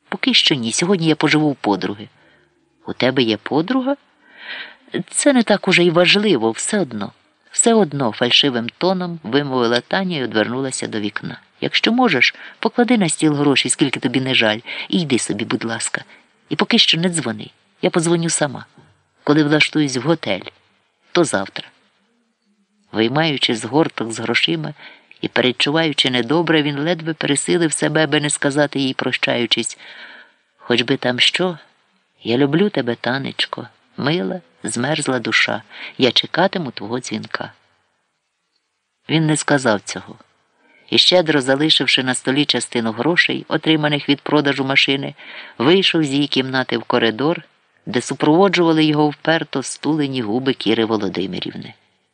Поки що ні. Сьогодні я поживу у подруги. У тебе є подруга? Це не так уже й важливо, все одно. Все одно, фальшивим тоном вимовила Таня і одвернулася до вікна. Якщо можеш, поклади на стіл гроші, скільки тобі не жаль, і йди собі, будь ласка. І поки що не дзвони. Я подзвоню сама. Коли влаштуюсь в готель, то завтра. Виймаючи з горток з грошима і передчуваючи недобре, він ледве пересилив себе, аби не сказати їй, прощаючись: «Хоч би там що, я люблю тебе, Танечко, мила, змерзла душа, я чекатиму твого дзвінка». Він не сказав цього. І, щедро залишивши на столі частину грошей, отриманих від продажу машини, вийшов з її кімнати в коридор, де супроводжували його вперто стулені губи Кіри Володимирівни.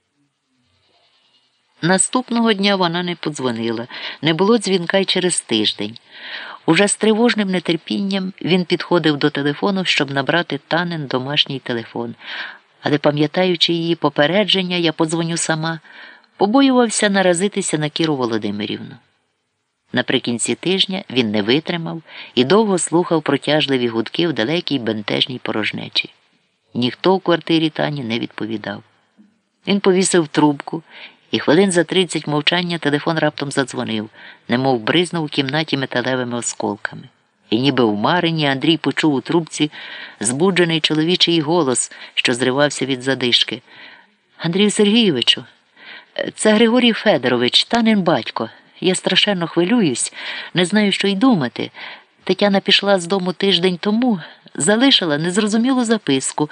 Наступного дня вона не подзвонила, не було дзвінка й через тиждень. Уже з тривожним нетерпінням він підходив до телефону, щоб набрати Танин домашній телефон. Але, пам'ятаючи її попередження, я подзвоню сама, побоювався наразитися на Кіру Володимирівну. Наприкінці тижня він не витримав і довго слухав протяжливі гудки в далекій бентежній порожнечі. Ніхто в квартирі Тані не відповідав. Він повісив трубку, і хвилин за 30 мовчання телефон раптом задзвонив, немов бризнув у кімнаті металевими осколками. І ніби в марині Андрій почув у трубці збуджений чоловічий голос, що зривався від задишки. «Андрію Сергійовичу, це Григорій Федорович, Танин батько. Я страшенно хвилююсь, не знаю, що й думати. Тетяна пішла з дому тиждень тому, залишила незрозумілу записку.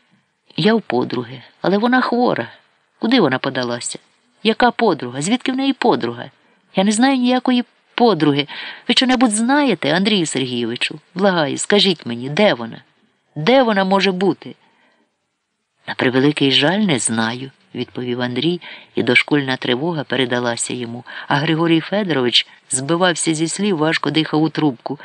Я у подруги, але вона хвора. Куди вона подалася? Яка подруга? Звідки в неї подруга? Я не знаю ніякої подруги. Ви що-небудь знаєте, Андрію Сергійовичу? Благаю, скажіть мені, де вона? Де вона може бути?» «На превеликий жаль, не знаю», – відповів Андрій, і дошкульна тривога передалася йому. А Григорій Федорович збивався зі слів, важко дихав у трубку.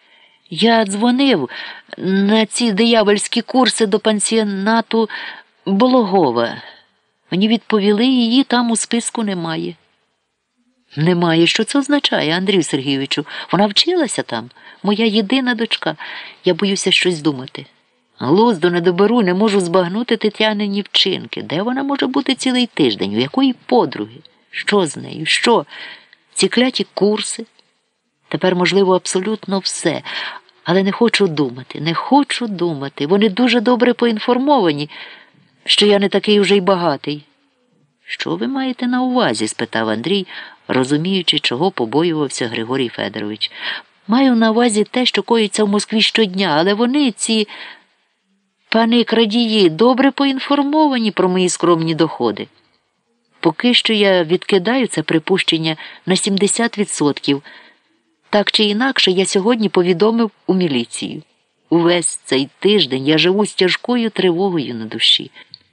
«Я дзвонив на ці диявольські курси до пансіонату Болохова. Мені відповіли, її там у списку немає». «Немає? Що це означає, Андрію Сергійовичу? Вона вчилася там? Моя єдина дочка. Я боюся щось думати. Глузду не доберу, не можу збагнути Тетянині вчинки. Де вона може бути цілий тиждень? У якої подруги? Що з нею? Що? Ці кляті курси? Тепер, можливо, абсолютно все. Але не хочу думати. Вони дуже добре поінформовані, що я не такий вже й багатий». «Що ви маєте на увазі?» – спитав Андрій, розуміючи, чого побоювався Григорій Федорович. «Маю на увазі те, що коїться в Москві щодня, але вони, ці пани крадії, добре поінформовані про мої скромні доходи. Поки що я відкидаю це припущення на 70%. Так чи інакше, я сьогодні повідомив у міліцію. Увесь цей тиждень я живу з тяжкою тривогою на душі.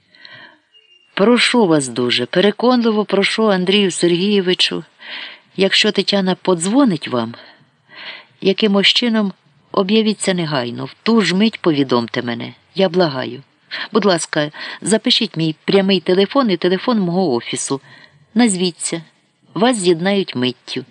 Прошу вас дуже, переконливо прошу, Андрію Сергійовичу, якщо Тетяна подзвонить вам, якимось чином об'явіться негайно, в ту ж мить повідомте мене, я благаю. Будь ласка, запишіть мій прямий телефон і телефон мого офісу. Назвіться, вас з'єднають миттю».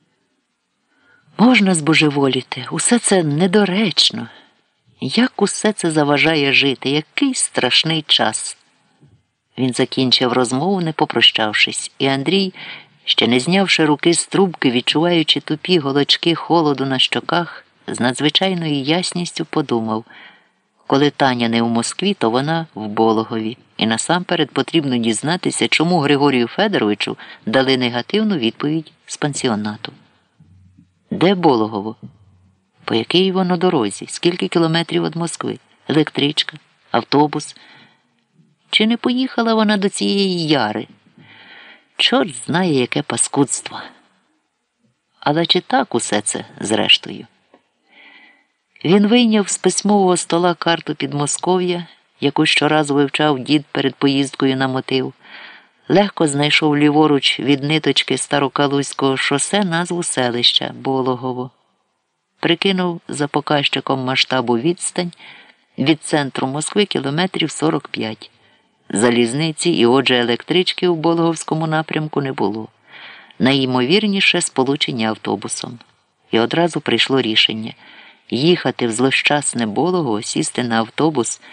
Можна збожеволіти, усе це недоречно. Як усе це заважає жити, який страшний час. Він закінчив розмову, не попрощавшись, і Андрій, ще не знявши руки з трубки, відчуваючи тупі голочки холоду на щоках, з надзвичайною ясністю подумав: коли Таня не у Москві, то вона в Болохові, і насамперед потрібно дізнатися, чому Григорію Федоровичу дали негативну відповідь з пансіонату. Де Болохово? По якій воно дорозі? Скільки кілометрів від Москви? Електричка? Автобус? Чи не поїхала вона до цієї Яри? Чорт знає, яке паскудство. Але чи так усе це зрештою? Він вийняв з письмового стола карту Підмосков'я, яку щоразу вивчав дід перед поїздкою на мотив, легко знайшов ліворуч від ниточки Старокалузького шосе назву селища Болохово. Прикинув за показчиком масштабу відстань від центру Москви кілометрів 45. Залізниці і, отже, електрички у Болоховському напрямку не було. Найімовірніше сполучення автобусом. І одразу прийшло рішення. їхати в злощасне Болого, сісти на автобус